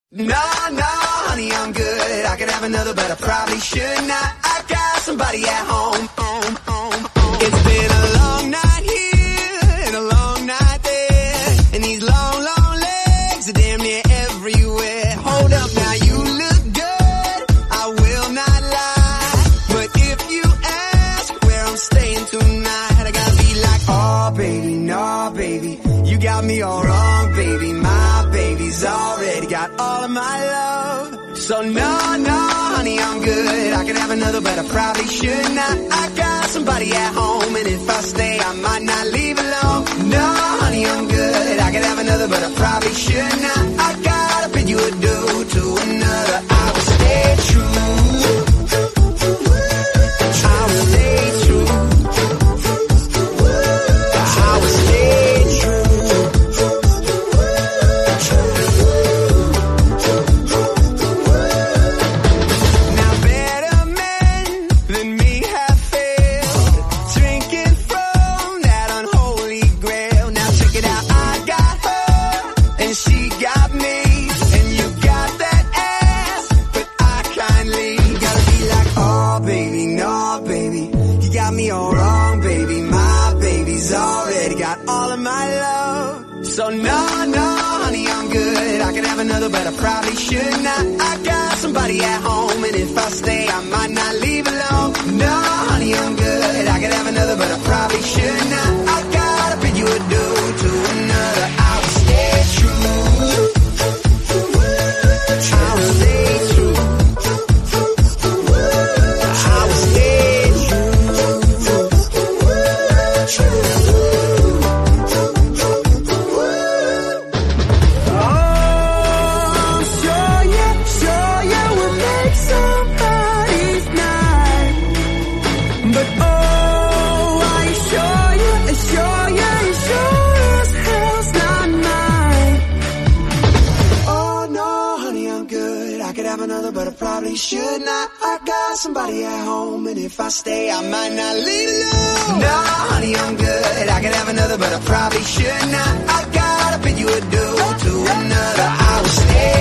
No, no, honey, I'm good. I could have another, but I probably should not. I got somebody at home. It's been a long night here and a long night there, and these long, long legs are damn near everywhere. Hold up now, you look good, I will not lie, but if you ask where I'm staying tonight, I gotta be like, oh baby, no baby, you got me all wrong, baby. My baby's already got all of my love. So no, no, honey, I'm good. I could have another, but I probably should not. I got somebody at home, and if I stay, I might not leave alone. No, honey, I'm good. I could have another, but I probably should not. I gotta bid you adieu to another. I will stay true. I will stay true. I will stay true. Now better men than me have failed, drinking from that unholy grail. Now check it out, I got her and she got me, and you got that ass, but I kindly gotta be like, oh baby, no baby, you got me all wrong, baby. My baby's already got all of my love. So no, no, honey, I'm good. I could have another, but I probably should not. I got somebody at home, and if I stay, I might not leave alone. No, honey, I'm good. I could have another, but I probably should not. I gotta bid you adieu to another. I will stay true. I will stay true. I will stay true. Oh, sure, yeah, we'll make somebody's night. But oh, are you sure, yeah, you sure as hell's not mine. Oh no, honey, I'm good. I could have another, but I probably should not. I got somebody at home, and if I stay, I might not leave alone. No, honey, I'm good. I could have another, but I probably should not. I gotta bid you adieu to another. I will stay